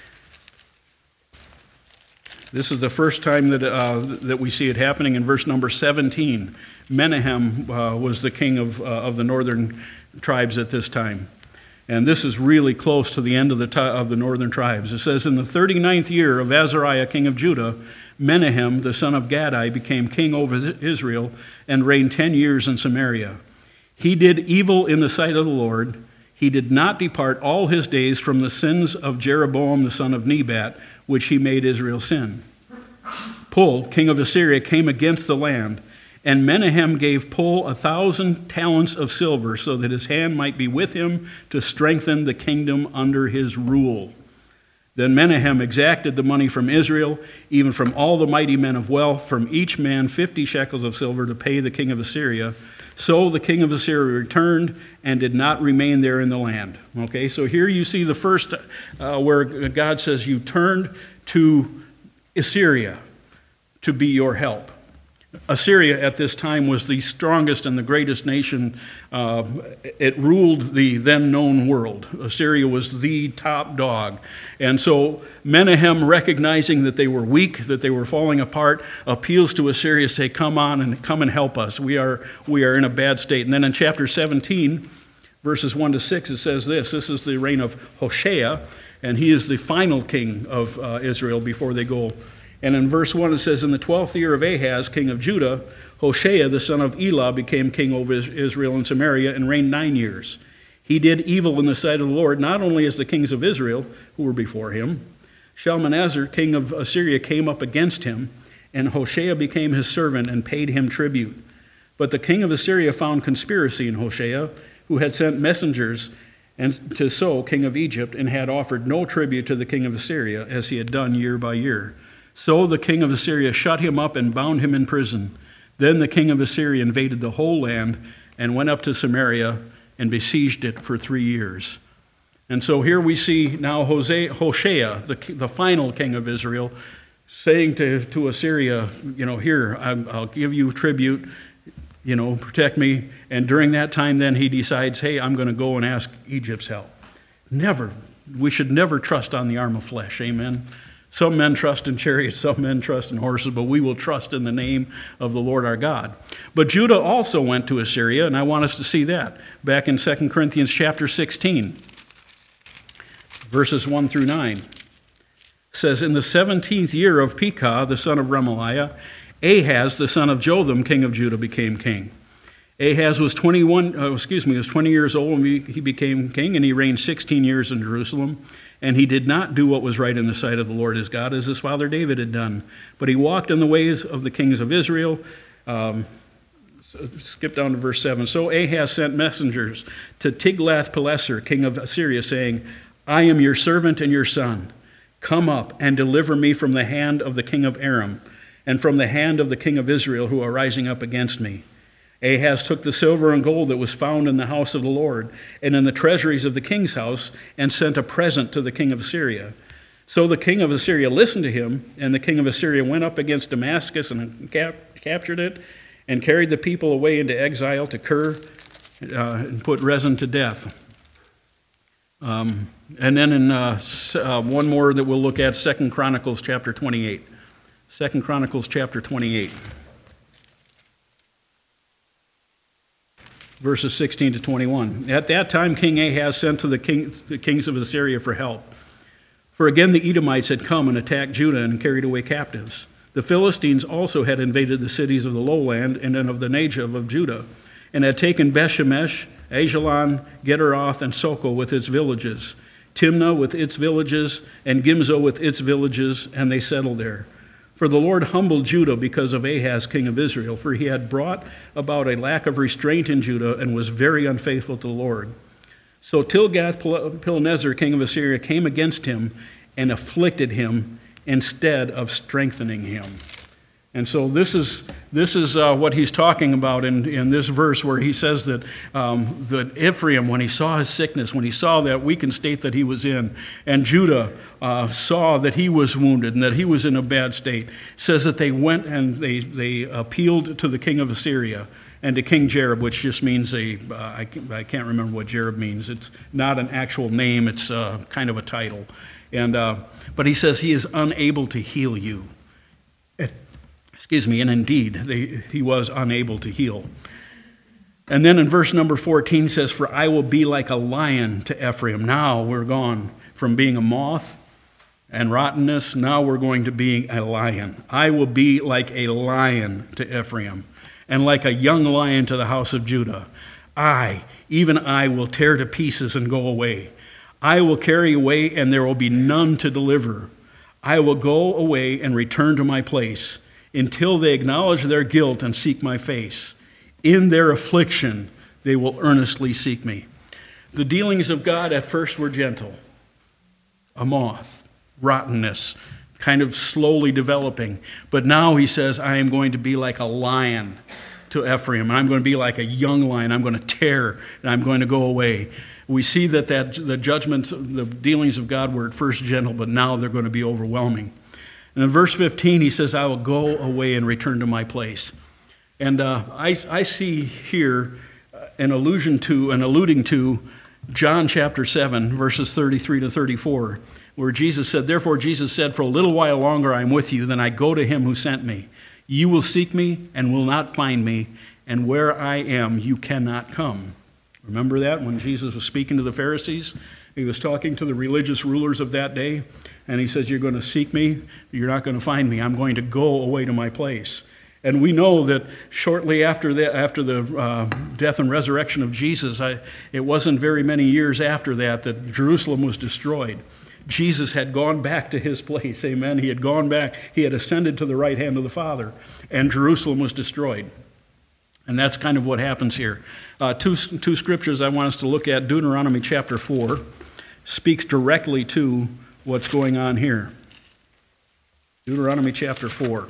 This is the first time that uh, that we see it happening in verse number seventeen. Menahem uh, was the king of, uh, of the northern tribes at this time. And this is really close to the end of the, t- of the northern tribes. It says, "In the thirty-ninth year of Azariah, king of Judah, Menahem, the son of Gadai, became king over Israel and reigned ten years in Samaria. He did evil in the sight of the Lord. He did not depart all his days from the sins of Jeroboam the son of Nebat, which he made Israel sin. Pul, king of Assyria, came against the land, and Menahem gave Pul a thousand talents of silver, so that his hand might be with him to strengthen the kingdom under his rule. Then Menahem exacted the money from Israel, even from all the mighty men of wealth, from each man fifty shekels of silver to pay the king of Assyria. So the king of Assyria returned and did not remain there in the land." Okay, so here you see the first uh, where God says you turned to Assyria to be your help. Assyria at this time was the strongest and the greatest nation. Uh, it ruled the then known world. Assyria was the top dog. And so Menahem, recognizing that they were weak, that they were falling apart, appeals to Assyria, say, "Come on and come and help us. We are, we are in a bad state." And then in chapter seventeen, verses one to six, it says this. This is the reign of Hoshea, and he is the final king of uh, Israel before they go. And in verse one it says, "In the twelfth year of Ahaz, king of Judah, Hoshea, the son of Elah, became king over Israel and Samaria and reigned nine years. He did evil in the sight of the Lord, not only as the kings of Israel who were before him. Shalmaneser, king of Assyria, came up against him, and Hoshea became his servant and paid him tribute. But the king of Assyria found conspiracy in Hoshea, who had sent messengers and to So, king of Egypt, and had offered no tribute to the king of Assyria, as he had done year by year. So the king of Assyria shut him up and bound him in prison. Then the king of Assyria invaded the whole land and went up to Samaria and besieged it for three years." And so here we see now Hoshea, the, the final king of Israel, saying to, to Assyria, you know, "Here, I'll give you tribute. you know, protect me. And during that time, then he decides, hey, I'm going to go and ask Egypt's help. Never. We should never trust on the arm of flesh. Amen. Some men trust in chariots, some men trust in horses, but we will trust in the name of the Lord our God. But Judah also went to Assyria, and I want us to see that back in Second Corinthians chapter sixteen, verses one through nine. It says, in the seventeenth year of Pekah, the son of Remaliah, Ahaz, the son of Jotham, king of Judah, became king. Ahaz was twenty-one, uh, excuse me, was twenty years old when he became king, and he reigned sixteen years in Jerusalem. And he did not do what was right in the sight of the Lord his God, as his father David had done. But he walked in the ways of the kings of Israel. Um, so skip down to verse seven. So Ahaz sent messengers to Tiglath-Pileser, king of Assyria, saying, I am your servant and your son. Come up and deliver me from the hand of the king of Aram, and from the hand of the king of Israel, who are rising up against me. Ahaz took the silver and gold that was found in the house of the Lord and in the treasuries of the king's house, and sent a present to the king of Assyria. So the king of Assyria listened to him, and the king of Assyria went up against Damascus and cap- captured it, and carried the people away into exile to Kir, uh, and put Rezin to death. Um, and then in uh, uh, one more that we'll look at, Second Chronicles chapter twenty-eight. Second Chronicles chapter twenty-eight. Verses sixteen to twenty-one. At that time, King Ahaz sent to the, king, the kings of Assyria for help. For again the Edomites had come and attacked Judah and carried away captives. The Philistines also had invaded the cities of the lowland and of the Negev of Judah, and had taken Bethshemesh, Ajalon, Gederoth, and Soko with its villages, Timnah with its villages, and Gimzo with its villages, and they settled there. For the Lord humbled Judah because of Ahaz, king of Israel, for he had brought about a lack of restraint in Judah and was very unfaithful to the Lord. So Tilgath-Pilneser, king of Assyria, came against him and afflicted him instead of strengthening him. And so this is this is uh, what he's talking about in, in this verse, where he says that, um, that Ephraim, when he saw his sickness, when he saw that weakened state that he was in, and Judah uh, saw that he was wounded and that he was in a bad state, says that they went and they, they appealed to the king of Assyria and to King Jareb, which just means a, uh, I, I can't remember what Jareb means. It's not an actual name, it's uh, kind of a title. And uh, but he says he is unable to heal you. Excuse me, and indeed, they, he was unable to heal. And then in verse number fourteen says, for I will be like a lion to Ephraim. Now we're gone from being a moth and rottenness. Now we're going to being a lion. I will be like a lion to Ephraim, and like a young lion to the house of Judah. I, even I, will tear to pieces and go away. I will carry away, and there will be none to deliver. I will go away and return to my place, until they acknowledge their guilt and seek my face. In their affliction, they will earnestly seek me. The dealings of God at first were gentle. A moth, rottenness, kind of slowly developing. But now he says, I am going to be like a lion to Ephraim. I'm going to be like a young lion. I'm going to tear, and I'm going to go away. We see that, that the judgments, the dealings of God were at first gentle, but now they're going to be overwhelming. And in verse fifteen, he says, I will go away and return to my place. And uh, I, I see here an allusion to, an alluding to John chapter seven, verses thirty-three to thirty-four, where Jesus said, therefore Jesus said, for a little while longer I am with you, then I go to him who sent me. You will seek me and will not find me, and where I am you cannot come. Remember that when Jesus was speaking to the Pharisees? He was talking to the religious rulers of that day, and he says, you're going to seek me, you're not going to find me. I'm going to go away to my place. And we know that shortly after that, after the uh, death and resurrection of Jesus, I, it wasn't very many years after that that Jerusalem was destroyed. Jesus had gone back to his place, amen? He had gone back, he had ascended to the right hand of the Father, and Jerusalem was destroyed. And that's kind of what happens here. Uh, two, two scriptures I want us to look at. Deuteronomy chapter four speaks directly to what's going on here. Deuteronomy chapter four.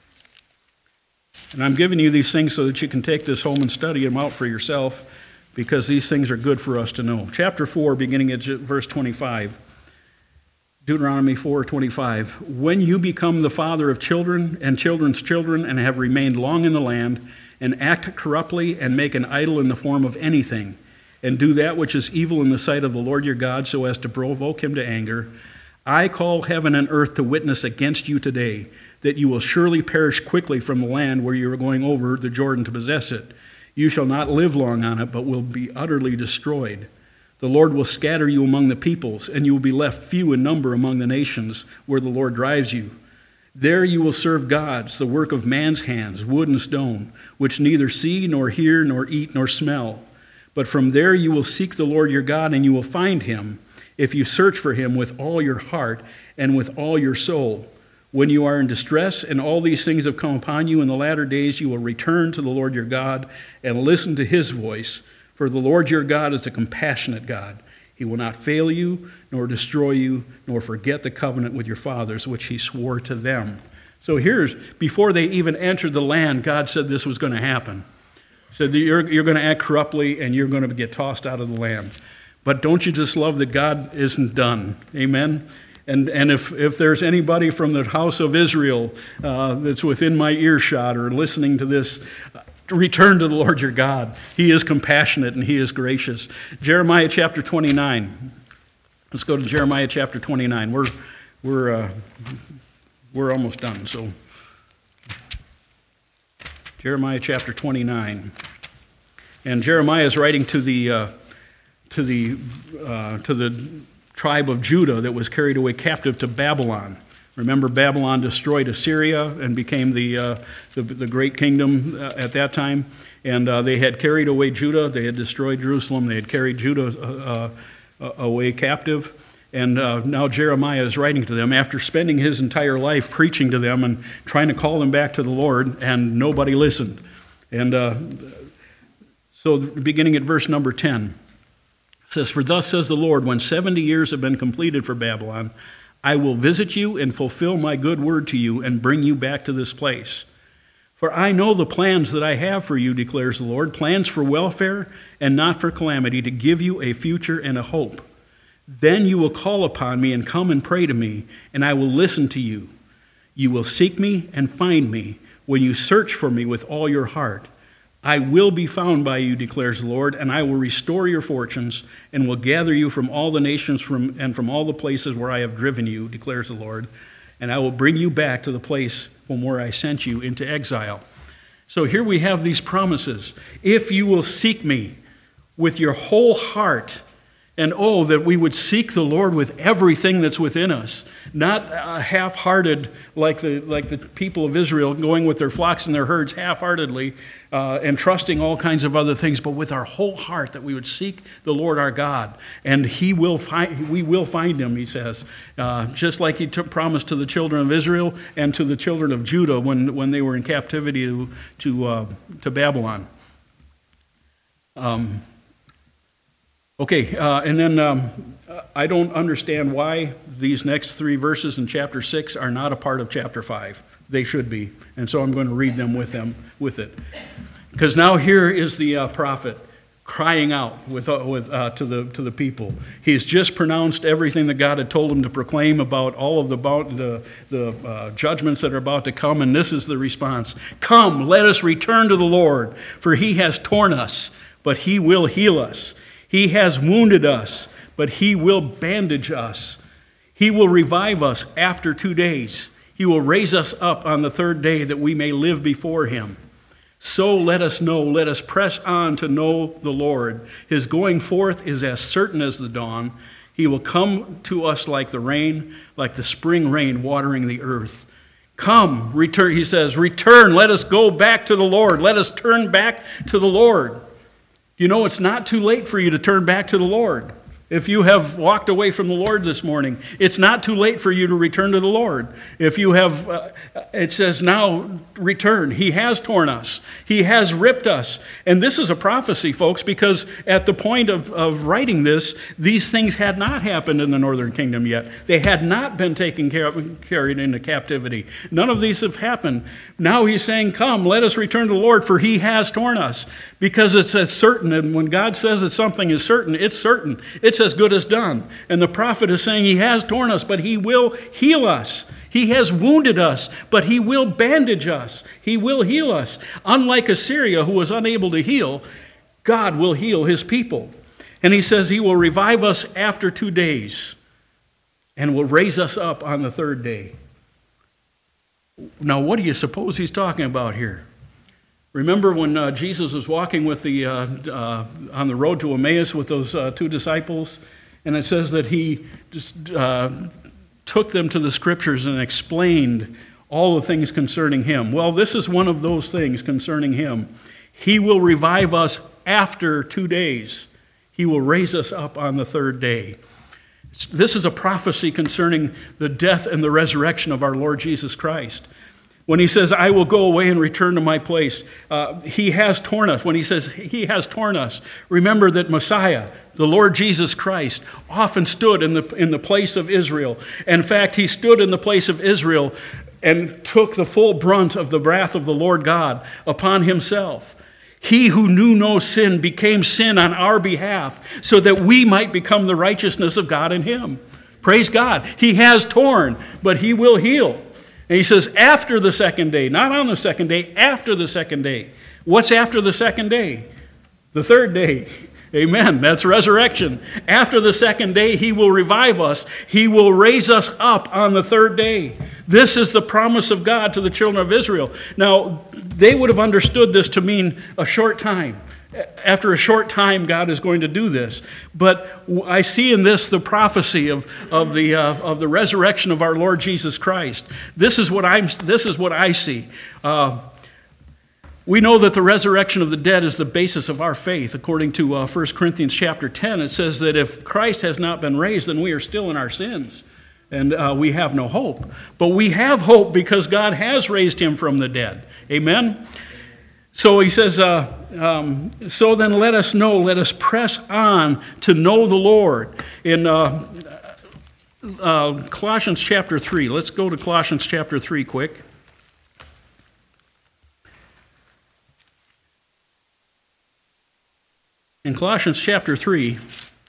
And I'm giving you these things so that you can take this home and study them out for yourself, because these things are good for us to know. Chapter four, beginning at verse twenty-five. Deuteronomy four twenty-five. When you become the father of children and children's children and have remained long in the land, and act corruptly and make an idol in the form of anything, and do that which is evil in the sight of the Lord your God so as to provoke him to anger, I call heaven and earth to witness against you today, that you will surely perish quickly from the land where you are going over the Jordan to possess it. You shall not live long on it, but will be utterly destroyed. The Lord will scatter you among the peoples, and you will be left few in number among the nations where the Lord drives you. There you will serve gods, the work of man's hands, wood and stone, which neither see nor hear nor eat nor smell. But from there you will seek the Lord your God, and you will find him, if you search for him with all your heart and with all your soul. When you are in distress and all these things have come upon you in the latter days, you will return to the Lord your God and listen to his voice. For the Lord your God is a compassionate God. He will not fail you, nor destroy you, nor forget the covenant with your fathers, which he swore to them. So here's, before they even entered the land, God said this was going to happen. He said that you're, you're going to act corruptly and you're going to get tossed out of the land. But don't you just love that God isn't done? Amen? And and if, if there's anybody from the house of Israel uh, that's within my earshot or listening to this, return to the Lord your God. He is compassionate and he is gracious. Jeremiah chapter twenty-nine. Let's go to Jeremiah chapter twenty-nine. We're we're uh, we're almost done. So Jeremiah chapter twenty-nine, and Jeremiah is writing to the uh, to the uh, to the tribe of Judah that was carried away captive to Babylon. Remember, Babylon destroyed Assyria and became the, uh, the, the great kingdom uh, at that time. And uh, they had carried away Judah. They had destroyed Jerusalem. They had carried Judah uh, uh, away captive. And uh, now Jeremiah is writing to them after spending his entire life preaching to them and trying to call them back to the Lord, and nobody listened. And uh, so beginning at verse number ten, it says, "For thus says the Lord, when seventy years have been completed for Babylon, I will visit you and fulfill my good word to you and bring you back to this place. For I know the plans that I have for you, declares the Lord, plans for welfare and not for calamity, to give you a future and a hope. Then you will call upon me and come and pray to me, and I will listen to you. You will seek me and find me when you search for me with all your heart. I will be found by you, declares the Lord, and I will restore your fortunes and will gather you from all the nations from, and from all the places where I have driven you, declares the Lord, and I will bring you back to the place from where I sent you into exile." So here we have these promises. If you will seek me with your whole heart, and oh, that we would seek the Lord with everything that's within us, not uh, half-hearted like the like the people of Israel, going with their flocks and their herds half-heartedly uh, and trusting all kinds of other things, but with our whole heart, that we would seek the Lord our God, and He will find. We will find Him, He says, uh, just like He took promise to the children of Israel and to the children of Judah when when they were in captivity to to uh, to Babylon. Um. Okay, uh, and then um, I don't understand why these next three verses in chapter six are not a part of chapter five. They should be, and so I'm going to read them with them with it. Because now here is the uh, prophet crying out with, uh, with uh, to the to the people. He's just pronounced everything that God had told him to proclaim about all of the about the the uh, judgments that are about to come, and this is the response: "Come, let us return to the Lord, for He has torn us, but He will heal us. He has wounded us, but He will bandage us. He will revive us after two days. He will raise us up on the third day that we may live before Him. So let us know, let us press on to know the Lord. His going forth is as certain as the dawn. He will come to us like the rain, like the spring rain watering the earth. Come, return," he says, "return, let us go back to the Lord. Let us turn back to the Lord." You know, it's not too late for you to turn back to the Lord. If you have walked away from the Lord this morning, it's not too late for you to return to the Lord. If you have, uh, it says now, return. He has torn us. He has ripped us. And this is a prophecy, folks, because at the point of, of writing this, these things had not happened in the northern kingdom yet. They had not been taken care of, carried into captivity. None of these have happened. Now he's saying, come, let us return to the Lord, for He has torn us. Because it's as certain, and when God says that something is certain, it's certain. It's as good as done. And the prophet is saying He has torn us, but He will heal us. He has wounded us, but he will bandage us. He will heal us. Unlike Assyria, who was unable to heal, God will heal his people. And he says he will revive us after two days and will raise us up on the third day. Now, what do you suppose he's talking about here? Remember when uh, Jesus was walking with the uh, uh, on the road to Emmaus with those uh, two disciples, and it says that he just uh, took them to the scriptures and explained all the things concerning him. Well, this is one of those things concerning him. He will revive us after two days. He will raise us up on the third day. This is a prophecy concerning the death and the resurrection of our Lord Jesus Christ. When he says, I will go away and return to my place, uh, he has torn us. When he says he has torn us, remember that Messiah, the Lord Jesus Christ, often stood in the, in the place of Israel. In fact, he stood in the place of Israel and took the full brunt of the wrath of the Lord God upon himself. He who knew no sin became sin on our behalf so that we might become the righteousness of God in him. Praise God. He has torn, but he will heal. And he says, after the second day, not on the second day, after the second day. What's after the second day? The third day. Amen. That's resurrection. After the second day, he will revive us. He will raise us up on the third day. This is the promise of God to the children of Israel. Now, they would have understood this to mean a short time. After a short time, God is going to do this. But I see in this the prophecy of, of, the, uh, of the resurrection of our Lord Jesus Christ. This is what, I'm, this is what I see. Uh, we know that the resurrection of the dead is the basis of our faith. According to uh, First Corinthians chapter ten, it says that if Christ has not been raised, then we are still in our sins. And uh, we have no hope. But we have hope because God has raised him from the dead. Amen? So he says, uh, um, so then let us know, let us press on to know the Lord. In uh, uh, Colossians chapter three, let's go to Colossians chapter three quick. In Colossians chapter three,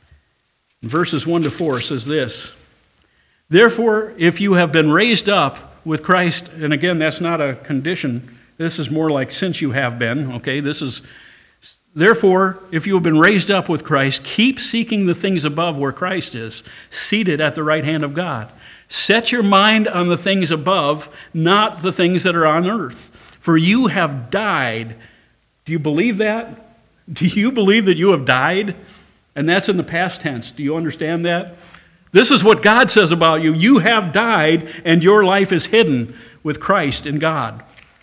verses one to four says this, therefore, if you have been raised up with Christ, and again, that's not a condition, this is more like since you have been, okay? This is, therefore, if you have been raised up with Christ, keep seeking the things above where Christ is, seated at the right hand of God. Set your mind on the things above, not the things that are on earth. For you have died. Do you believe that? Do you believe that you have died? And that's in the past tense. Do you understand that? This is what God says about you. You have died, and your life is hidden with Christ in God.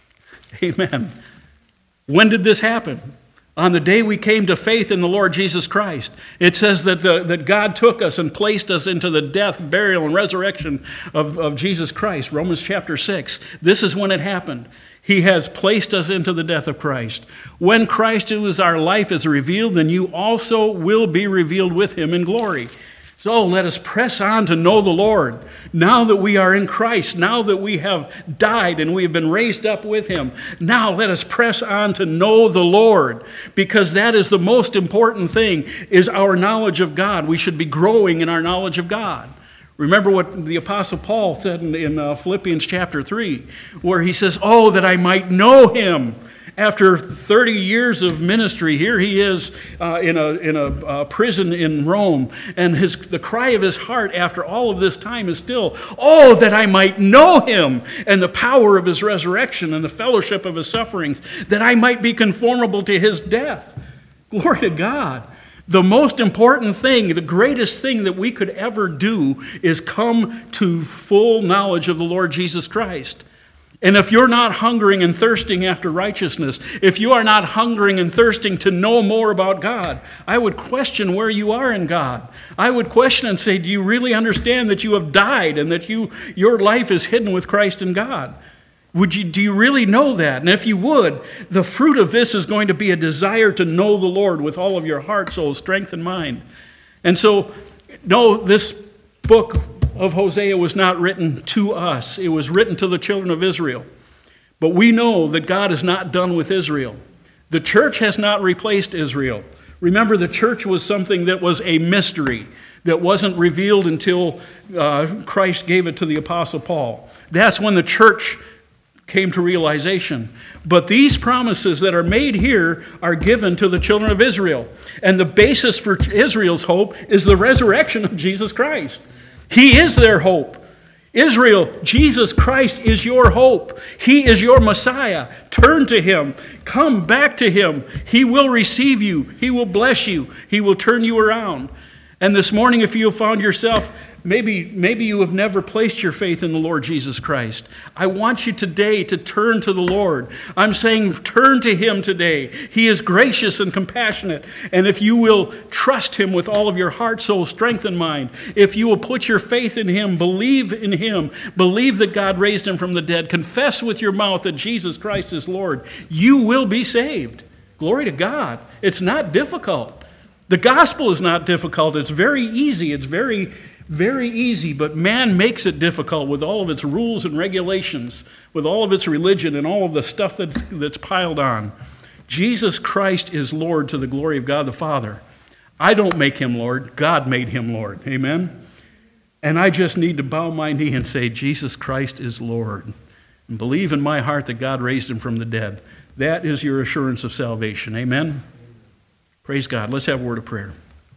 Amen. When did this happen? On the day we came to faith in the Lord Jesus Christ. It says that, the, that God took us and placed us into the death, burial, and resurrection of, of Jesus Christ. Romans chapter six. This is when it happened. He has placed us into the death of Christ. When Christ, who is our life, is revealed, then you also will be revealed with him in glory. So let us press on to know the Lord. Now that we are in Christ, now that we have died and we have been raised up with him, now let us press on to know the Lord, because that is the most important thing, is our knowledge of God. We should be growing in our knowledge of God. Remember what the Apostle Paul said in, in uh, Philippians chapter three, where he says, oh, that I might know him. After thirty years of ministry, here he is uh, in a in a uh, prison in Rome, and his the cry of his heart after all of this time is still, oh, that I might know him and the power of his resurrection and the fellowship of his sufferings, that I might be conformable to his death. Glory to God. The most important thing, the greatest thing that we could ever do is come to full knowledge of the Lord Jesus Christ. And if you're not hungering and thirsting after righteousness, if you are not hungering and thirsting to know more about God, I would question where you are in God. I would question and say, do you really understand that you have died and that you your life is hidden with Christ in God? Would you, do you really know that? And if you would, the fruit of this is going to be a desire to know the Lord with all of your heart, soul, strength, and mind. And so, no, this book of Hosea was not written to us. It was written to the children of Israel. But we know that God is not done with Israel. The church has not replaced Israel. Remember, the church was something that was a mystery that wasn't revealed until uh, Christ gave it to the Apostle Paul. That's when the church came to realization. But these promises that are made here are given to the children of Israel. And the basis for Israel's hope is the resurrection of Jesus Christ. He is their hope. Israel, Jesus Christ is your hope. He is your Messiah. Turn to him. Come back to him. He will receive you. He will bless you. He will turn you around. And this morning, if you have found yourself, maybe, maybe you have never placed your faith in the Lord Jesus Christ, I want you today to turn to the Lord. I'm saying turn to him today. He is gracious and compassionate. And if you will trust him with all of your heart, soul, strength, and mind, if you will put your faith in him, believe in him, believe that God raised him from the dead, confess with your mouth that Jesus Christ is Lord, you will be saved. Glory to God. It's not difficult. The gospel is not difficult. It's very easy. It's very, very easy. But man makes it difficult with all of its rules and regulations, with all of its religion and all of the stuff that's, that's piled on. Jesus Christ is Lord to the glory of God the Father. I don't make him Lord. God made him Lord. Amen? And I just need to bow my knee and say, Jesus Christ is Lord. And believe in my heart that God raised him from the dead. That is your assurance of salvation. Amen? Praise God. Let's have a word of prayer.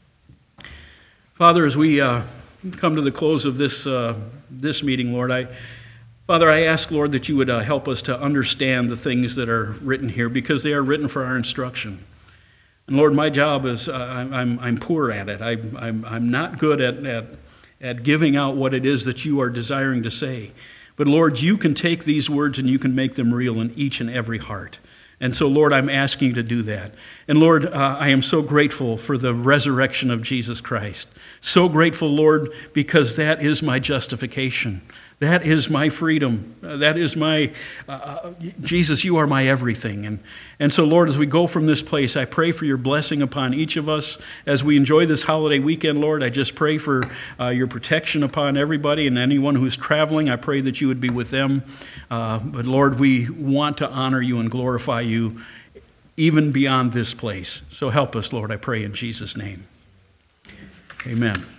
Father, as we uh, come to the close of this uh, this meeting, Lord, I, Father, I ask, Lord, that you would uh, help us to understand the things that are written here, because they are written for our instruction. And Lord, my job is uh, I'm I'm poor at it. I, I'm I'm not good at, at at giving out what it is that you are desiring to say. But Lord, you can take these words and you can make them real in each and every heart. And so, Lord, I'm asking you to do that. And Lord, uh, I am so grateful for the resurrection of Jesus Christ. So grateful, Lord, because that is my justification. That is my freedom. Uh, that is my, uh, Jesus, you are my everything. And, and so, Lord, as we go from this place, I pray for your blessing upon each of us. As we enjoy this holiday weekend, Lord, I just pray for uh, your protection upon everybody and anyone who's traveling. I pray that you would be with them. Uh, but, Lord, we want to honor you and glorify you even beyond this place. So help us, Lord, I pray in Jesus' name. Amen.